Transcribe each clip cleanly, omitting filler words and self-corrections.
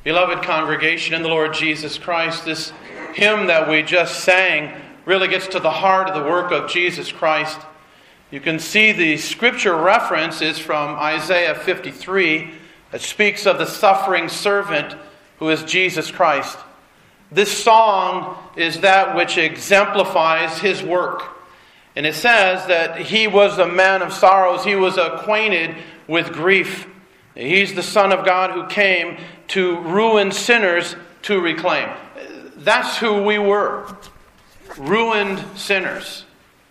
Beloved congregation in the Lord Jesus Christ, this hymn that we just sang really gets to the heart of the work of Jesus Christ. You can see the scripture reference is from Isaiah 53 that speaks of the suffering servant who is Jesus Christ. This song is that which exemplifies his work. And it says that he was a man of sorrows. He was acquainted with grief. He's the Son of God who came to ruin sinners to reclaim. That's who we were. Ruined sinners.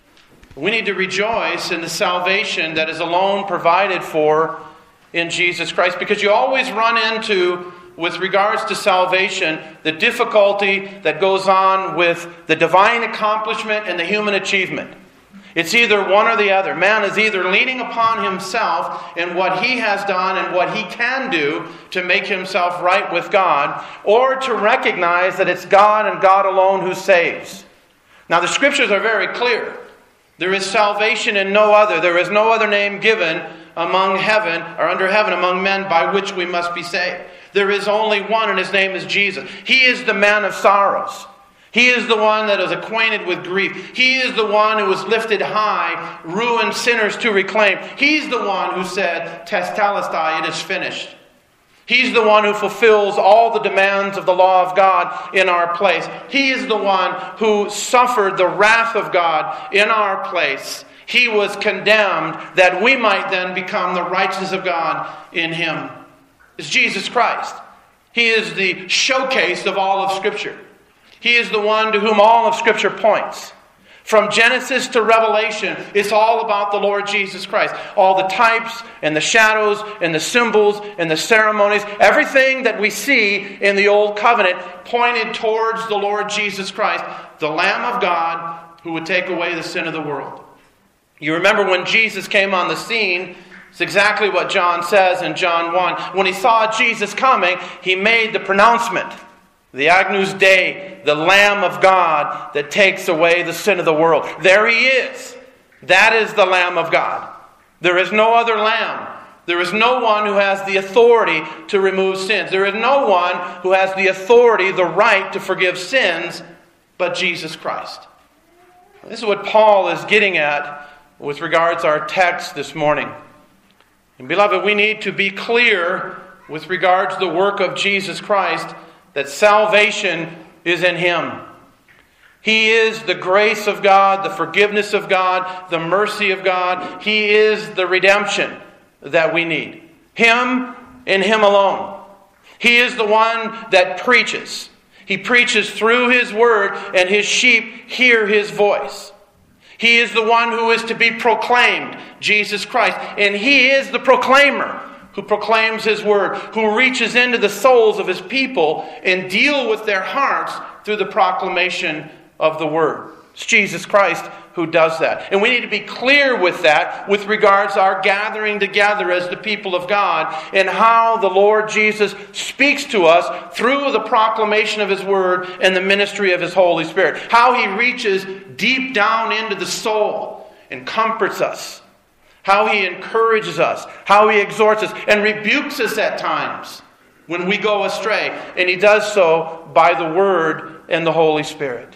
We need to rejoice in the salvation that is alone provided for in Jesus Christ, because you always run into, with regards to salvation, the difficulty that goes on with the divine accomplishment and the human achievement. It's either one or the other. Man is either leaning upon himself and what he has done and what he can do to make himself right with God, or to recognize that it's God and God alone who saves. Now the scriptures are very clear. There is salvation in no other. There is no other name given among heaven or under heaven among men by which we must be saved. There is only one, and his name is Jesus. He is the man of sorrows. He is the one that is acquainted with grief. He is the one who was lifted high, ruined sinners to reclaim. He's the one who said, Tetelestai, it is finished. He's the one who fulfills all the demands of the law of God in our place. He is the one who suffered the wrath of God in our place. He was condemned that we might then become the righteousness of God in him. It's Jesus Christ. He is the showcase of all of Scripture. He is the one to whom all of Scripture points. From Genesis to Revelation, it's all about the Lord Jesus Christ. All the types and the shadows and the symbols and the ceremonies, everything that we see in the Old Covenant pointed towards the Lord Jesus Christ, the Lamb of God who would take away the sin of the world. You remember when Jesus came on the scene, it's exactly what John says in John 1. When he saw Jesus coming, he made the pronouncement. The Agnus Dei, the Lamb of God that takes away the sin of the world. There he is. That is the Lamb of God. There is no other Lamb. There is no one who has the authority to remove sins. There is no one who has the authority, the right to forgive sins, but Jesus Christ. This is what Paul is getting at with regards to our text this morning. And beloved, we need to be clear with regards to the work of Jesus Christ, that salvation is in him. He is the grace of God, the forgiveness of God, the mercy of God. He is the redemption that we need. Him and him alone. He is the one that preaches. He preaches through his word, and his sheep hear his voice. He is the one who is to be proclaimed, Jesus Christ. And he is the proclaimer who proclaims his word, who reaches into the souls of his people and deal with their hearts through the proclamation of the word. It's Jesus Christ who does that. And we need to be clear with that with regards to our gathering together as the people of God, and how the Lord Jesus speaks to us through the proclamation of his word and the ministry of his Holy Spirit. How he reaches deep down into the soul and comforts us. How he encourages us, how he exhorts us, and rebukes us at times when we go astray. And he does so by the Word and the Holy Spirit.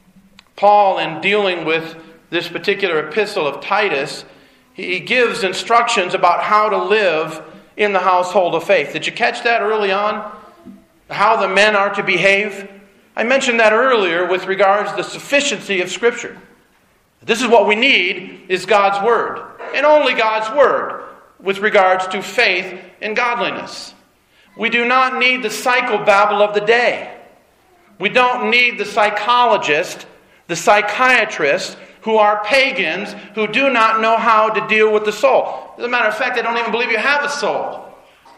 Paul, in dealing with this particular epistle of Titus, he gives instructions about how to live in the household of faith. Did you catch that early on? How the men are to behave? I mentioned that earlier with regards to the sufficiency of Scripture. This is what we need, is God's Word. And only God's Word with regards to faith and godliness. We do not need the psychobabble of the day. We don't need the psychologist, the psychiatrist, who are pagans, who do not know how to deal with the soul. As a matter of fact, they don't even believe you have a soul.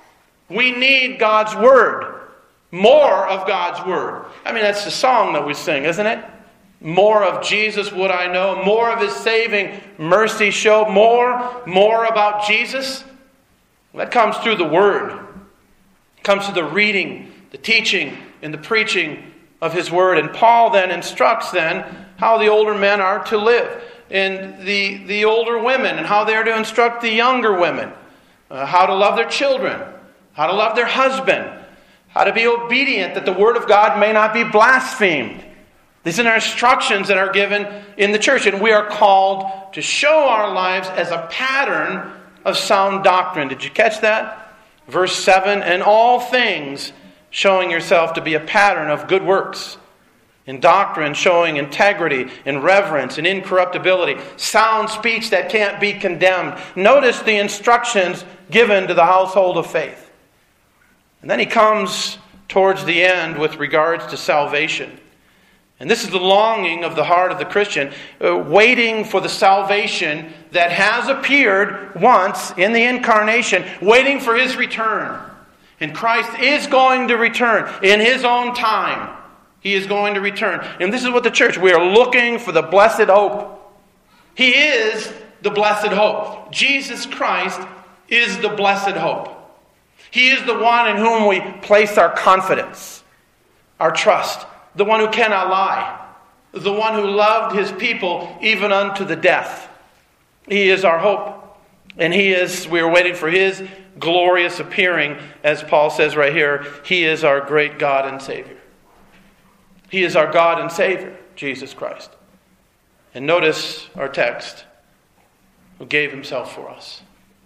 We need God's Word. More of God's Word. I mean, that's the song that we sing, isn't it? More of Jesus would I know. More of his saving mercy show. More about Jesus. That comes through the Word. It comes through the reading, the teaching, and the preaching of his Word. And Paul then instructs how the older men are to live. And the older women, and how they are to instruct the younger women. How to love their children. How to love their husband. how to be obedient, that the Word of God may not be blasphemed. These are instructions that are given in the church, and we are called to show our lives as a pattern of sound doctrine. Did you catch that? Verse 7, in all things showing yourself to be a pattern of good works. In doctrine, showing integrity, in reverence, and incorruptibility. Sound speech that can't be condemned. Notice the instructions given to the household of faith. And then he comes towards the end with regards to salvation. And this is the longing of the heart of the Christian, waiting for the salvation that has appeared once in the incarnation, waiting for His return. And Christ is going to return in His own time. He is going to return. And this is what the church, we are looking for the blessed hope. He is the blessed hope. Jesus Christ is the blessed hope. He is the one in whom we place our confidence, our trust. The one who cannot lie. The one who loved His people even unto the death. He is our hope. And we are waiting for His glorious appearing, as Paul says right here. He is our great God and Savior. He is our God and Savior, Jesus Christ. And notice our text, who gave Himself for us.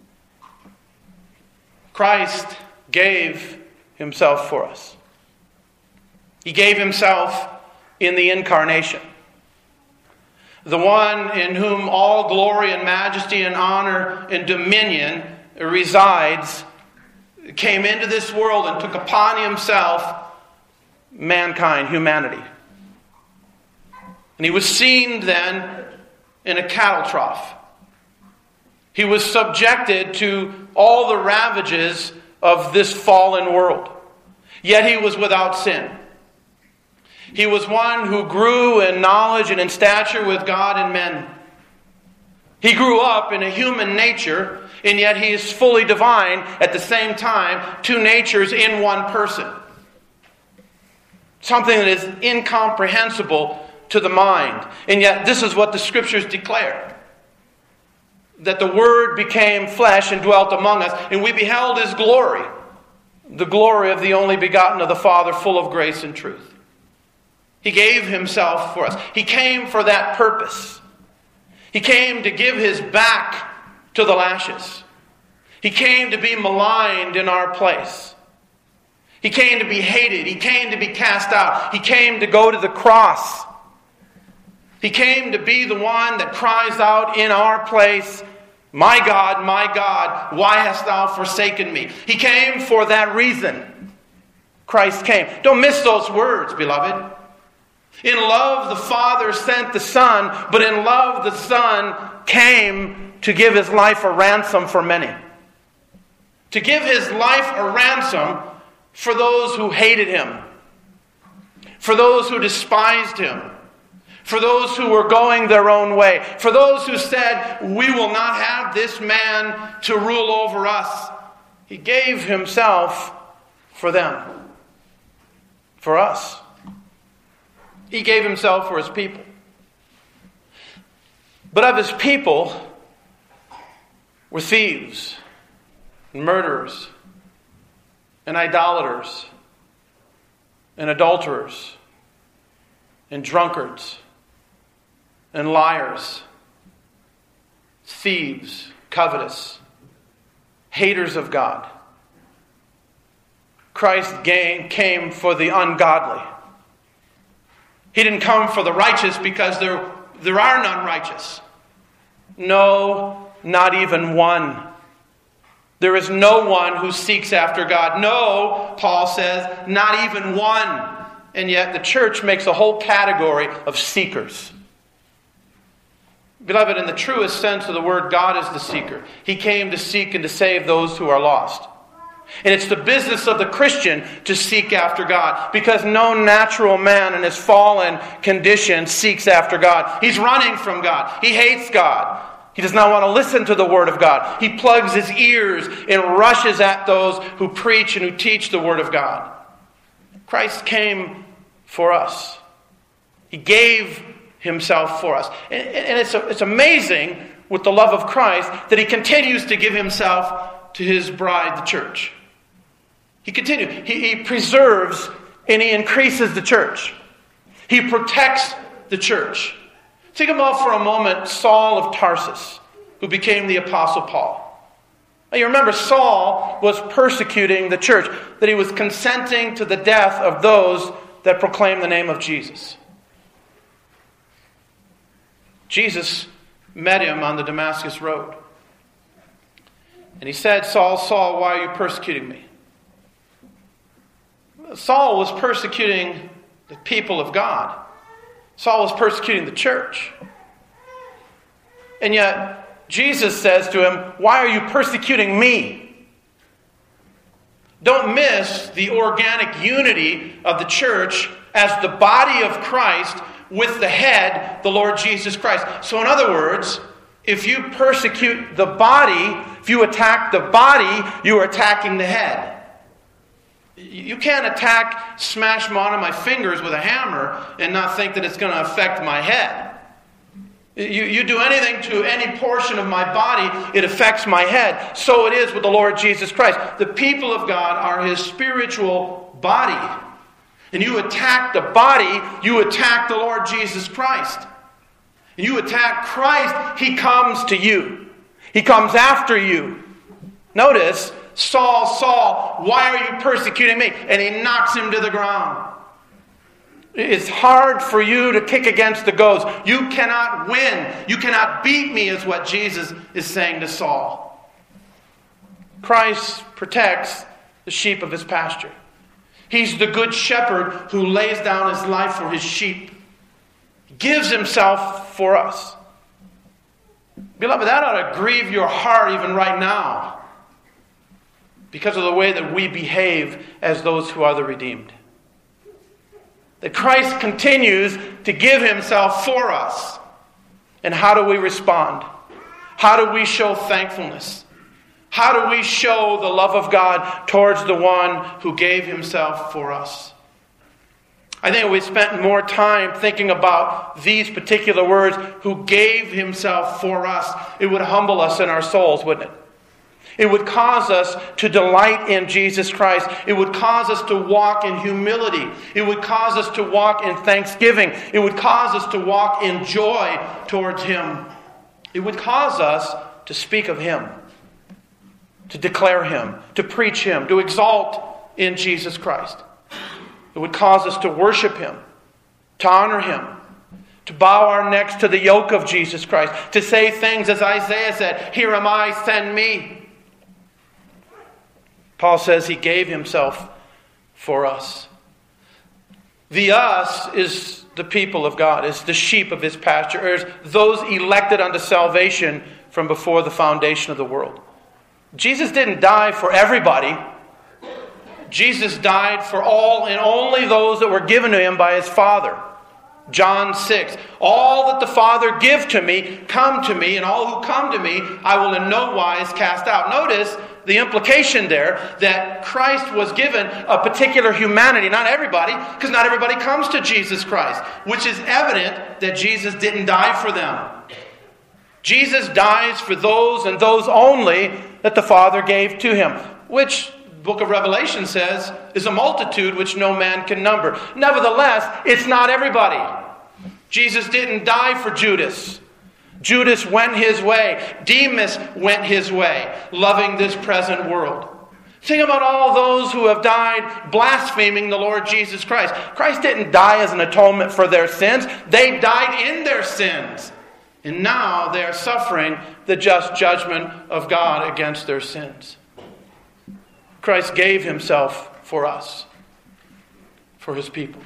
Christ gave Himself for us. He gave Himself in the incarnation. The one in whom all glory and majesty and honor and dominion resides came into this world and took upon Himself mankind, humanity. And He was seen then in a cattle trough. He was subjected to all the ravages of this fallen world. Yet He was without sin. He was one who grew in knowledge and in stature with God and men. He grew up in a human nature, and yet He is fully divine at the same time, two natures in one person. Something that is incomprehensible to the mind. And yet this is what the Scriptures declare. That the Word became flesh and dwelt among us, and we beheld His glory. The glory of the only begotten of the Father, full of grace and truth. He gave Himself for us. He came for that purpose. He came to give His back to the lashes. He came to be maligned in our place. He came to be hated. He came to be cast out. He came to go to the cross. He came to be the one that cries out in our place, my God, why hast Thou forsaken me? He came for that reason. Christ came. Don't miss those words, beloved. In love, the Father sent the Son, but in love, the Son came to give His life a ransom for many. To give His life a ransom for those who hated Him, for those who despised Him, for those who were going their own way, for those who said, we will not have this man to rule over us. He gave Himself for them, for us. He gave Himself for His people. But of His people were thieves, and murderers, and idolaters, and adulterers, and drunkards, and liars, thieves, covetous, haters of God. Christ came for the ungodly. He didn't come for the righteous because there are none righteous. No, not even one. There is no one who seeks after God. No, Paul says, not even one. And yet the church makes a whole category of seekers. Beloved, in the truest sense of the word, God is the seeker. He came to seek and to save those who are lost. And it's the business of the Christian to seek after God, because no natural man in his fallen condition seeks after God. He's running from God. He hates God. He does not want to listen to the Word of God. He plugs his ears and rushes at those who preach and who teach the Word of God. Christ came for us. He gave Himself for us. And it's amazing with the love of Christ that He continues to give Himself to His bride, the church. He continues. He preserves and he increases the church. He protects the church. Think about for a moment Saul of Tarsus, who became the Apostle Paul. Now you remember Saul was persecuting the church, that he was consenting to the death of those that proclaim the name of Jesus. Jesus met him on the Damascus road. And he said, Saul, Saul, why are you persecuting me? Saul was persecuting the people of God. Saul was persecuting the church. And yet, Jesus says to him, why are you persecuting me? Don't miss the organic unity of the church as the body of Christ with the head, the Lord Jesus Christ. So in other words, if you persecute the body, if you attack the body, you are attacking the head. You can't smash them onto my fingers with a hammer and not think that it's going to affect my head. You do anything to any portion of my body, it affects my head. So it is with the Lord Jesus Christ. The people of God are His spiritual body. And you attack the body, you attack the Lord Jesus Christ. And you attack Christ, He comes to you. He comes after you. Notice, Saul, Saul, why are you persecuting me? And he knocks him to the ground. It's hard for you to kick against the goads. You cannot win. You cannot beat me, is what Jesus is saying to Saul. Christ protects the sheep of His pasture. He's the good shepherd who lays down His life for His sheep. He gives Himself for us. Beloved, that ought to grieve your heart even right now, because of the way that we behave as those who are the redeemed. That Christ continues to give Himself for us. And how do we respond? How do we show thankfulness? How do we show the love of God towards the one who gave Himself for us? I think if we spent more time thinking about these particular words, who gave Himself for us, it would humble us in our souls, wouldn't it? It would cause us to delight in Jesus Christ. It would cause us to walk in humility. It would cause us to walk in thanksgiving. It would cause us to walk in joy towards Him. It would cause us to speak of Him, to declare Him, to preach Him, to exalt in Jesus Christ. It would cause us to worship Him, to honor Him, to bow our necks to the yoke of Jesus Christ, to say things as Isaiah said, "Here am I, send me." Paul says He gave Himself for us. The us is the people of God, is the sheep of His pasture, is those elected unto salvation from before the foundation of the world. Jesus didn't die for everybody. Jesus died for all and only those that were given to Him by His Father. John 6, all that the Father give to me, come to me, and all who come to me, I will in no wise cast out. Notice the implication there that Christ was given a particular humanity, not everybody, because not everybody comes to Jesus Christ, which is evident that Jesus didn't die for them. Jesus dies for those and those only that the Father gave to Him, which the book of Revelation says is a multitude which no man can number. Nevertheless, it's not everybody. Jesus didn't die for Judas. Judas went his way. Demas went his way, loving this present world. Think about all those who have died blaspheming the Lord Jesus Christ. Christ didn't die as an atonement for their sins. They died in their sins. And now they are suffering the just judgment of God against their sins. Christ gave Himself for us, for His people.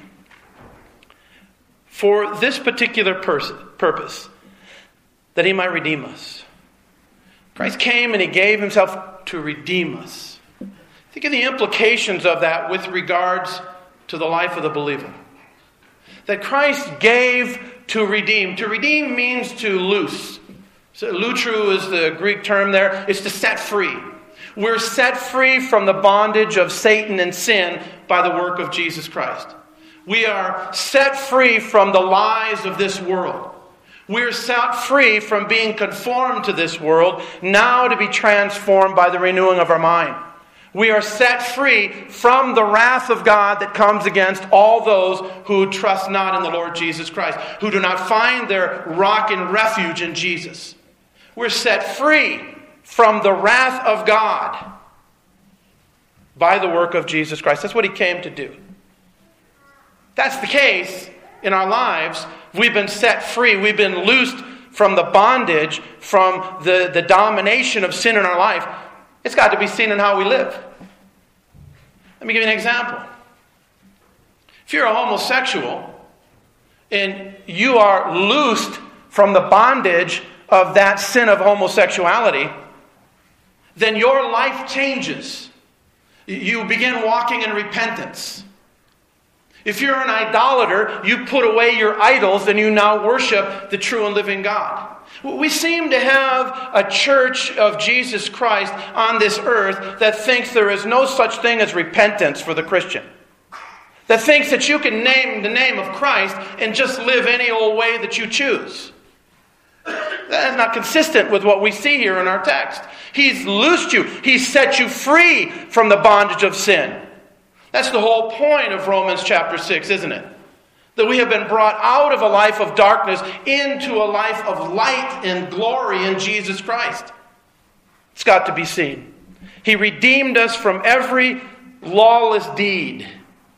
For this particular purpose, that He might redeem us. Christ came and He gave Himself to redeem us. Think of the implications of that with regards to the life of the believer. That Christ gave to redeem. To redeem means to loose. So lutru is the Greek term there. It's to set free. We're set free from the bondage of Satan and sin by the work of Jesus Christ. We are set free from the lies of this world. We're set free from being conformed to this world, now to be transformed by the renewing of our mind. We are set free from the wrath of God that comes against all those who trust not in the Lord Jesus Christ, who do not find their rock and refuge in Jesus. We're set free from the wrath of God by the work of Jesus Christ. That's what He came to do. That's the case in our lives. We've been set free. We've been loosed from the bondage, from the domination of sin in our life. It's got to be seen in how we live. Let me give you an example. If you're a homosexual and you are loosed from the bondage of that sin of homosexuality, then your life changes. You begin walking in repentance. If you're an idolater, you put away your idols and you now worship the true and living God. We seem to have a church of Jesus Christ on this earth that thinks there is no such thing as repentance for the Christian. That thinks that you can name the name of Christ and just live any old way that you choose. That is not consistent with what we see here in our text. He's loosed you. He's set you free from the bondage of sin. That's the whole point of Romans chapter 6, isn't it? That we have been brought out of a life of darkness into a life of light and glory in Jesus Christ. It's got to be seen. He redeemed us from every lawless deed.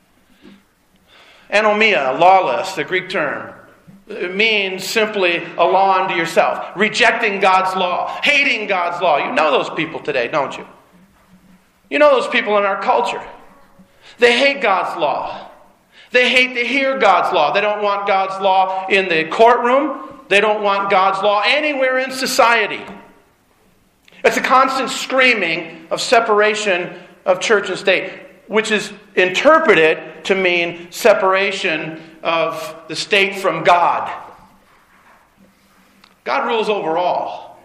Anomia, lawless, the Greek term. It means simply a law unto yourself. Rejecting God's law. Hating God's law. You know those people today, don't you? You know those people in our culture. They hate God's law. They hate to hear God's law. They don't want God's law in the courtroom. They don't want God's law anywhere in society. It's a constant screaming of separation of church and state, which is interpreted to mean separation of the state from God. God rules over all.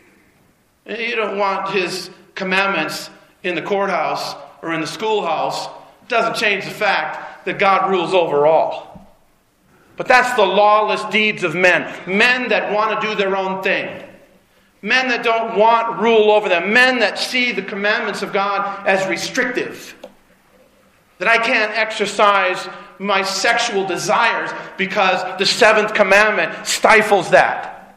You don't want His commandments in the courthouse or in the schoolhouse. It doesn't change the fact that God rules over all. But that's the lawless deeds of men. Men that want to do their own thing. Men that don't want rule over them. Men that see the commandments of God as restrictive. That I can't exercise my sexual desires because the seventh commandment stifles that.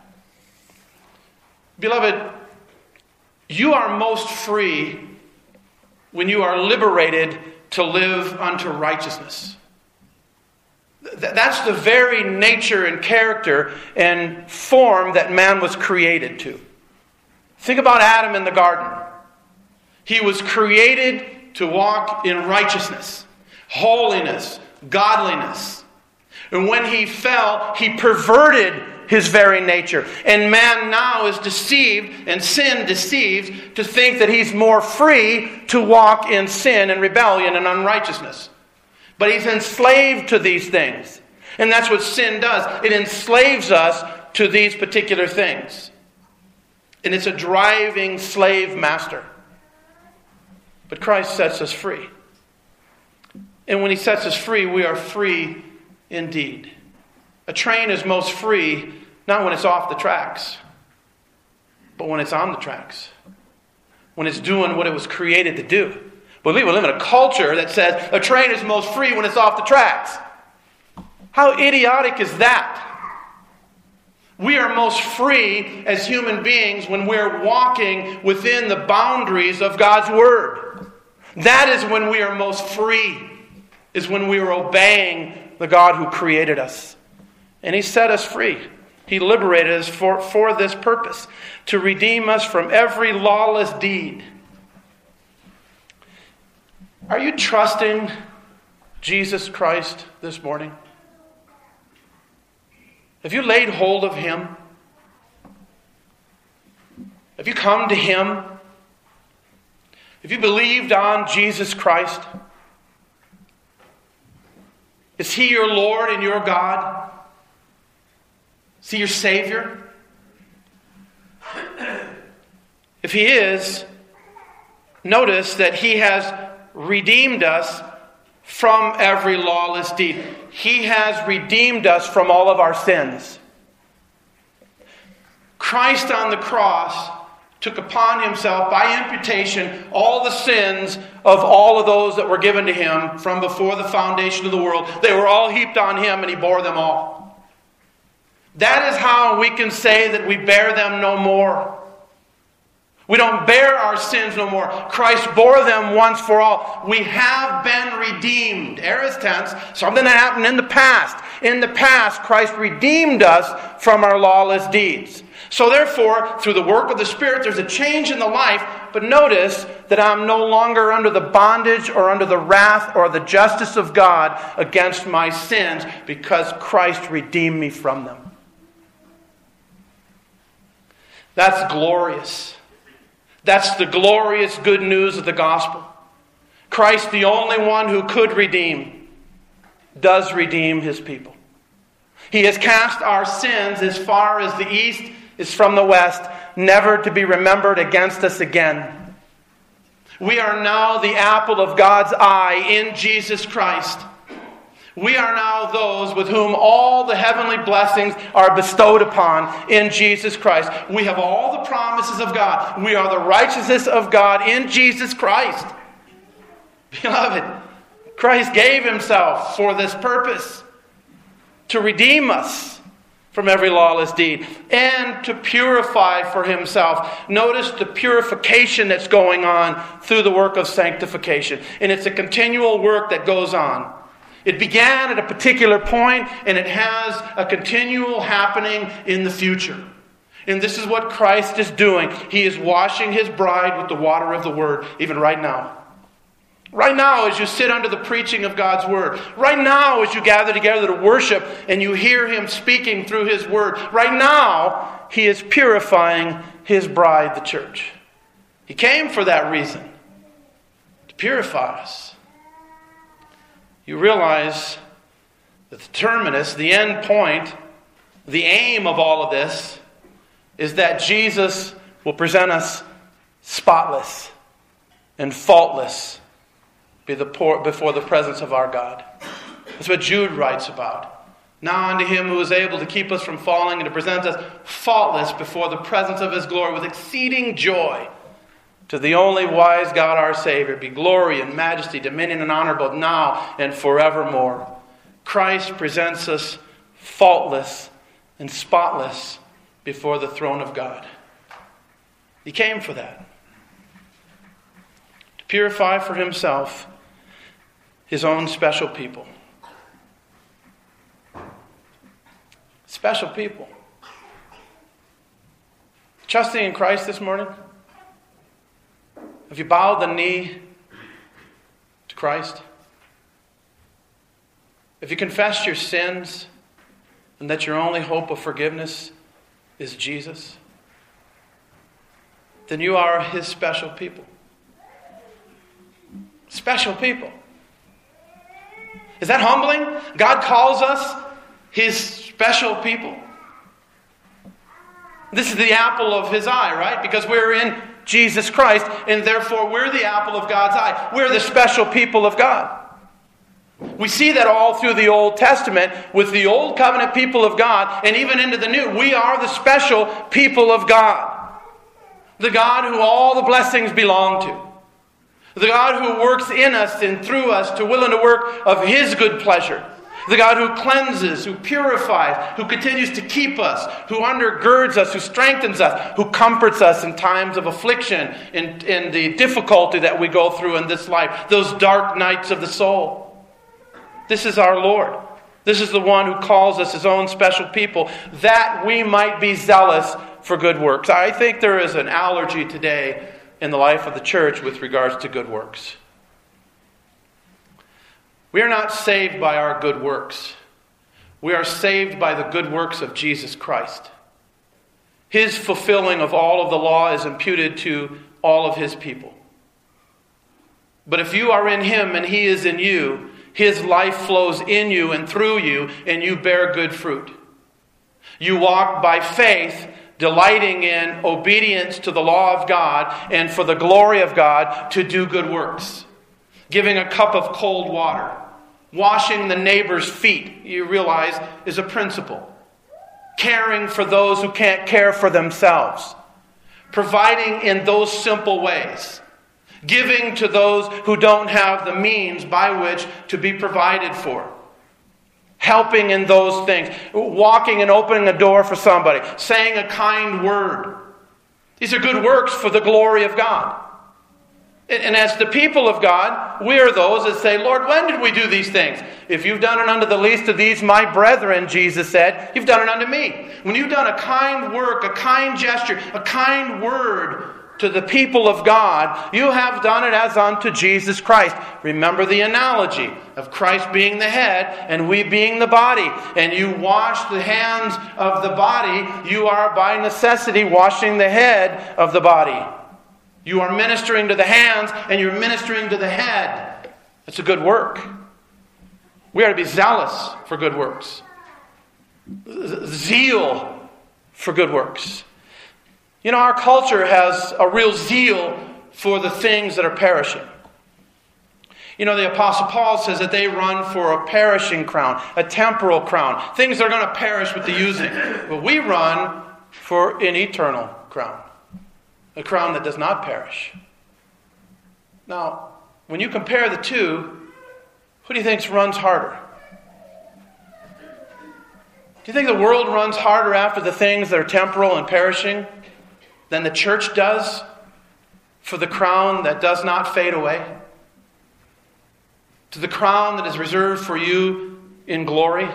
Beloved, you are most free when you are liberated to live unto righteousness. That's the very nature and character and form that man was created to. Think about Adam in the garden. He was created to walk in righteousness, holiness, godliness. And when he fell, he perverted his very nature. And man now is deceived, and sin deceives, to think that he's more free to walk in sin and rebellion and unrighteousness. But he's enslaved to these things. And that's what sin does. It enslaves us to these particular things. And it's a driving slave master. But Christ sets us free. And when He sets us free, we are free indeed. A train is most free not when it's off the tracks, but when it's on the tracks. When it's doing what it was created to do. But we live in a culture that says a train is most free when it's off the tracks. How idiotic is that? We are most free as human beings when we're walking within the boundaries of God's Word. That is when we are most free, is when we are obeying the God who created us. And He set us free. He liberated us for this purpose, to redeem us from every lawless deed. Are you trusting Jesus Christ this morning? Have you laid hold of Him? Have you come to Him? Have you believed on Jesus Christ? Is He your Lord and your God? Is He your Savior? If He is, notice that He has redeemed us from every lawless deed. He has redeemed us from all of our sins. Christ on the cross took upon himself by imputation all the sins of all of those that were given to him from before the foundation of the world. They were all heaped on him, and he bore them all. That is how we can say that we bear them no more. We don't bear our sins no more. Christ bore them once for all. We have been redeemed. Aorist tense, something that happened in the past. In the past, Christ redeemed us from our lawless deeds. So therefore, through the work of the Spirit, there's a change in the life. But notice that I'm no longer under the bondage or under the wrath or the justice of God against my sins, because Christ redeemed me from them. That's glorious. That's the glorious good news of the gospel. Christ, the only one who could redeem, does redeem his people. He has cast our sins as far as the east is from the west, never to be remembered against us again. We are now the apple of God's eye in Jesus Christ. We are now those with whom all the heavenly blessings are bestowed upon in Jesus Christ. We have all the promises of God. We are the righteousness of God in Jesus Christ. Beloved, Christ gave himself for this purpose, to redeem us from every lawless deed and to purify for himself. Notice the purification that's going on through the work of sanctification. And it's a continual work that goes on. It began at a particular point, and it has a continual happening in the future. And this is what Christ is doing. He is washing his bride with the water of the Word, even right now. Right now, as you sit under the preaching of God's Word. Right now, as you gather together to worship and you hear him speaking through his Word. Right now, he is purifying his bride, the church. He came for that reason, to purify us. You realize that the terminus, the end point, the aim of all of this is that Jesus will present us spotless and faultless before the presence of our God. That's what Jude writes about. Now unto him who is able to keep us from falling and to present us faultless before the presence of his glory with exceeding joy. To the only wise God our Savior be glory and majesty, dominion and honor both now and forevermore. Christ presents us faultless and spotless before the throne of God. He came for that. To purify for himself his own special people. Special people. Trusting in Christ this morning? Have you bowed the knee to Christ? If you confess your sins and that your only hope of forgiveness is Jesus, then you are his special people. Special people. Is that humbling? God calls us his special people. This is the apple of his eye, right? Because we're in Jesus Christ, and therefore we're the apple of God's eye. We're the special people of God. We see that all through the Old Testament with the Old Covenant people of God, and even into the New. We are the special people of God. The God who all the blessings belong to. The God who works in us and through us to will and to work of his good pleasure. The God who cleanses, who purifies, who continues to keep us, who undergirds us, who strengthens us, who comforts us in times of affliction, in the difficulty that we go through in this life, those dark nights of the soul. This is our Lord. This is the one who calls us his own special people, that we might be zealous for good works. I think there is an allergy today in the life of the church with regards to good works. We are not saved by our good works. We are saved by the good works of Jesus Christ. His fulfilling of all of the law is imputed to all of his people. But if you are in him and he is in you, his life flows in you and through you, and you bear good fruit. You walk by faith, delighting in obedience to the law of God and for the glory of God to do good works. Giving a cup of cold water, washing the neighbor's feet, you realize, is a principle. Caring for those who can't care for themselves. Providing in those simple ways. Giving to those who don't have the means by which to be provided for. Helping in those things. Walking and opening a door for somebody. Saying a kind word. These are good works for the glory of God. And as the people of God, we are those that say, Lord, when did we do these things? If you've done it unto the least of these, my brethren, Jesus said, you've done it unto me. When you've done a kind work, a kind gesture, a kind word to the people of God, you have done it as unto Jesus Christ. Remember the analogy of Christ being the head and we being the body. And you wash the hands of the body, you are by necessity washing the head of the body. You are ministering to the hands and you're ministering to the head. It's a good work. We are to be zealous for good works. Zeal for good works. You know, our culture has a real zeal for the things that are perishing. You know, the Apostle Paul says that they run for a perishing crown, a temporal crown, things that are going to perish with the using. But we run for an eternal crown, a crown that does not perish. Now, when you compare the two, who do you think runs harder? Do you think the world runs harder after the things that are temporal and perishing than the church does for the crown that does not fade away? To the crown that is reserved for you in glory?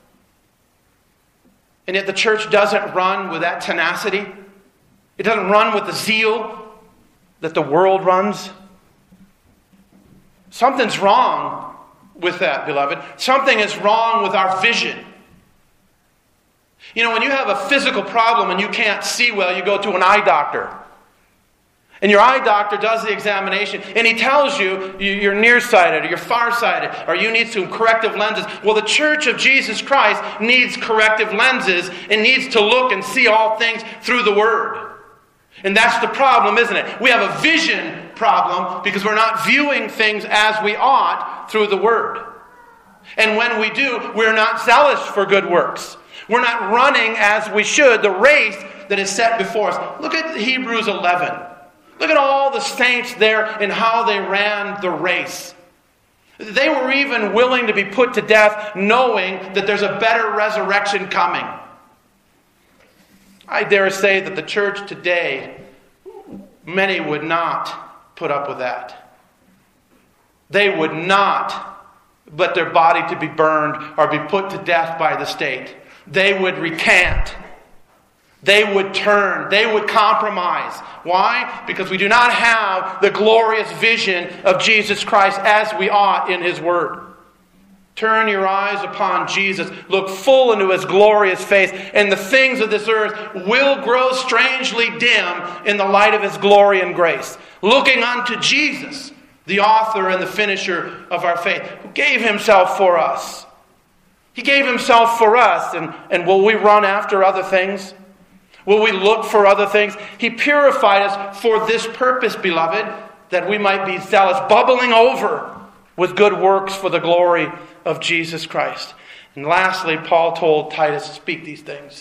And yet the church doesn't run with that tenacity. It doesn't run with the zeal that the world runs. Something's wrong with that, beloved. Something is wrong with our vision. You know, when you have a physical problem and you can't see well, you go to an eye doctor. And your eye doctor does the examination and he tells you you're nearsighted or you're farsighted or you need some corrective lenses. Well, the Church of Jesus Christ needs corrective lenses and needs to look and see all things through the Word. And that's the problem, isn't it? We have a vision problem because we're not viewing things as we ought through the Word. And when we do, we're not zealous for good works. We're not running as we should the race that is set before us. Look at Hebrews 11. Look at all the saints there and how they ran the race. They were even willing to be put to death knowing that there's a better resurrection coming. I dare say that the church today, many would not put up with that. They would not let their body to be burned or be put to death by the state. They would recant. They would turn. They would compromise. Why? Because we do not have the glorious vision of Jesus Christ as we ought in His Word. Turn your eyes upon Jesus. Look full into His glorious face. And the things of this earth will grow strangely dim in the light of His glory and grace. Looking unto Jesus, the author and the finisher of our faith, who gave Himself for us. He gave Himself for us. And will we run after other things? Will we look for other things? He purified us for this purpose, beloved, that we might be zealous, bubbling over with good works for the glory of Jesus Christ. And lastly, Paul told Titus to speak these things.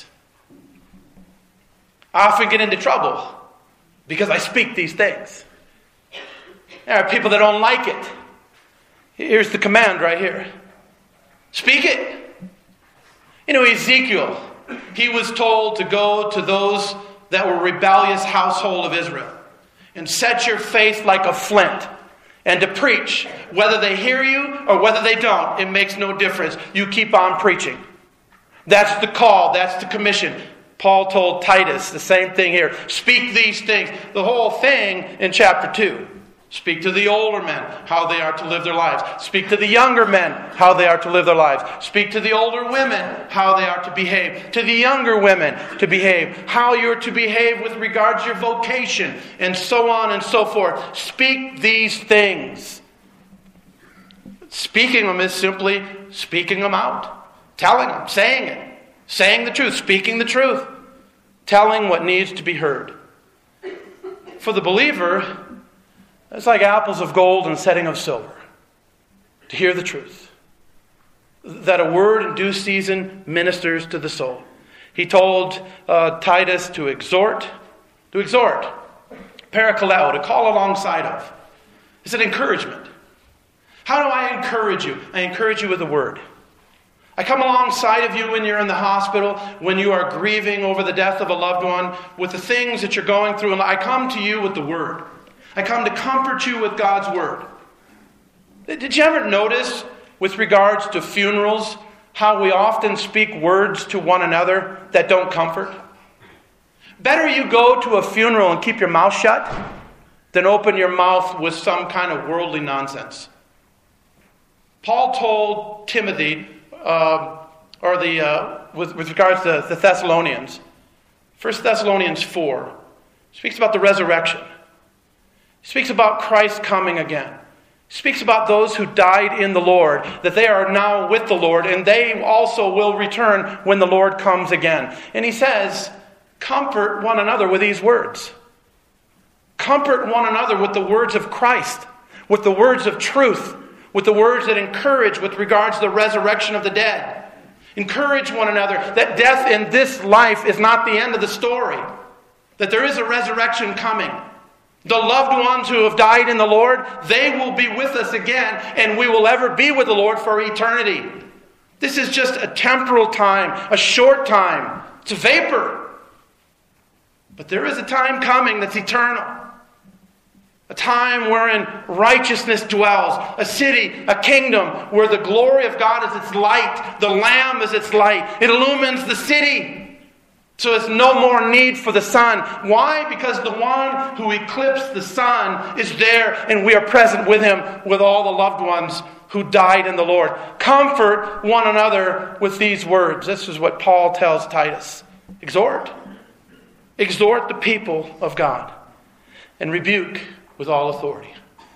I often get into trouble because I speak these things. There are people that don't like it. Here's the command right here. Speak it. You know, Ezekiel, he was told to go to those that were rebellious household of Israel and set your face like a flint and to preach. Whether they hear you or whether they don't, it makes no difference. You keep on preaching. That's the call. That's the commission. Paul told Titus the same thing here. Speak these things. The whole thing in chapter 2. Speak to the older men how they are to live their lives. Speak to the younger men how they are to live their lives. Speak to the older women how they are to behave. To the younger women to behave. How you're to behave with regard to your vocation. And so on and so forth. Speak these things. Speaking them is simply speaking them out. Telling them. Saying it. Saying the truth. Speaking the truth. Telling what needs to be heard. For the believer, it's like apples of gold and setting of silver. To hear the truth. That a word in due season ministers to the soul. He told Titus to exhort, to exhort, parakaleo, to call alongside of. It's an encouragement. How do I encourage you? I encourage you with the Word. I come alongside of you when you're in the hospital, when you are grieving over the death of a loved one, with the things that you're going through, and I come to you with the Word. I come to comfort you with God's Word. Did you ever notice, with regards to funerals, how we often speak words to one another that don't comfort? Better you go to a funeral and keep your mouth shut than open your mouth with some kind of worldly nonsense. Paul told Timothy, with regards to the Thessalonians, 1 Thessalonians 4, speaks about the resurrection. He speaks about Christ coming again. He speaks about those who died in the Lord, that they are now with the Lord, and they also will return when the Lord comes again. And he says, comfort one another with these words. Comfort one another with the words of Christ, with the words of truth, with the words that encourage with regards to the resurrection of the dead. Encourage one another that death in this life is not the end of the story, that there is a resurrection coming. The loved ones who have died in the Lord, they will be with us again, and we will ever be with the Lord for eternity. This is just a temporal time, a short time. It's a vapor. But there is a time coming that's eternal. A time wherein righteousness dwells. A city, a kingdom where the glory of God is its light. The Lamb is its light. It illumines the city. So there's no more need for the sun. Why? Because the one who eclipsed the sun is there, and we are present with him, with all the loved ones who died in the Lord. Comfort one another with these words. This is what Paul tells Titus. Exhort. Exhort the people of God. And rebuke with all authority.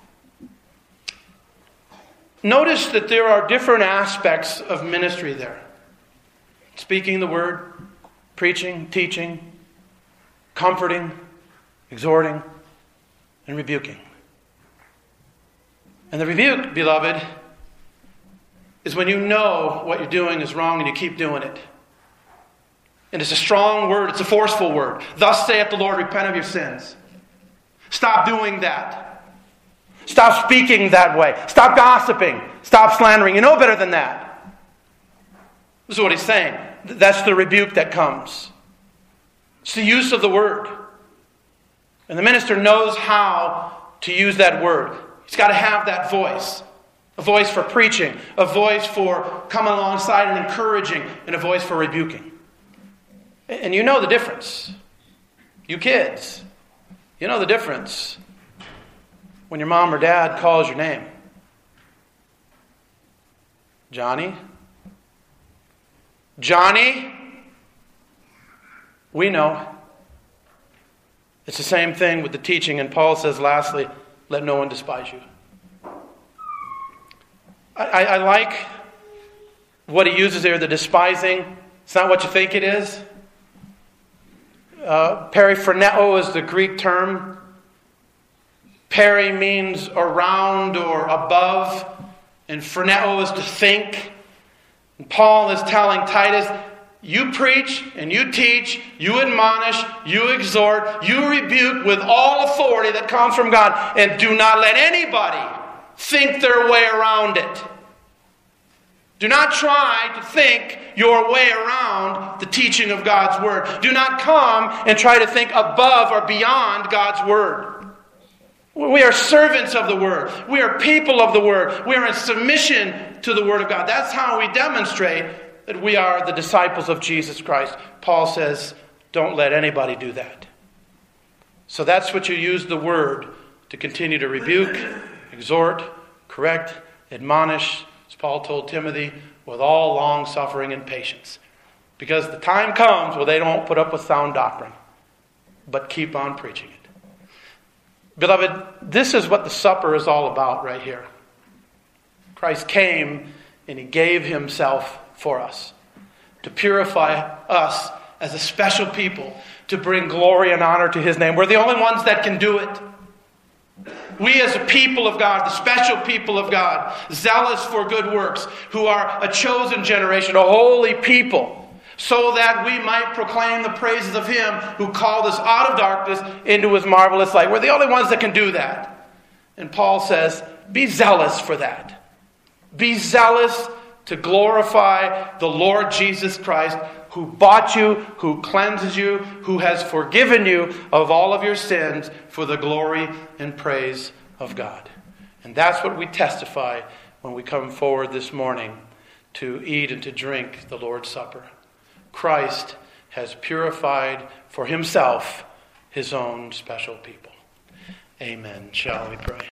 Notice that there are different aspects of ministry there. Speaking the word, preaching, teaching, comforting, exhorting, and rebuking. And the rebuke, beloved, is when you know what you're doing is wrong and you keep doing it. And it's a strong word, it's a forceful word. Thus saith the Lord, repent of your sins. Stop doing that. Stop speaking that way. Stop gossiping. Stop slandering. You know better than that. This is what he's saying. That's the rebuke that comes. It's the use of the word. And the minister knows how to use that word. He's got to have that voice. A voice for preaching. A voice for coming alongside and encouraging. And a voice for rebuking. And you know the difference. You kids. You know the difference when your mom or dad calls your name. Johnny? Johnny? We know. It's the same thing with the teaching, and Paul says lastly, let no one despise you. I like what he uses there, the despising. It's not what you think it is. Periphroneo is the Greek term. Peri means around or above, and phroneo is to think. And Paul is telling Titus, you preach and you teach, you admonish, you exhort, you rebuke with all authority that comes from God, and do not let anybody think their way around it. Do not try to think your way around the teaching of God's Word. Do not come and try to think above or beyond God's Word. We are servants of the Word. We are people of the Word. We are in submission to the Word of God. That's how we demonstrate that we are the disciples of Jesus Christ. Paul says, don't let anybody do that. So that's what you use the Word to continue to rebuke, exhort, correct, admonish, as Paul told Timothy, with all long suffering and patience. Because the time comes where they don't put up with sound doctrine, but keep on preaching it. Beloved, this is what the supper is all about right here. Christ came and He gave Himself for us to purify us as a special people, to bring glory and honor to His name. We're the only ones that can do it. We as a people of God, the special people of God, zealous for good works, who are a chosen generation, a holy people, so that we might proclaim the praises of Him who called us out of darkness into His marvelous light. We're the only ones that can do that. And Paul says, be zealous for that. Be zealous to glorify the Lord Jesus Christ, who bought you, who cleanses you, who has forgiven you of all of your sins for the glory and praise of God. And that's what we testify when we come forward this morning to eat and to drink the Lord's Supper. Christ has purified for Himself His own special people. Amen. Shall we pray?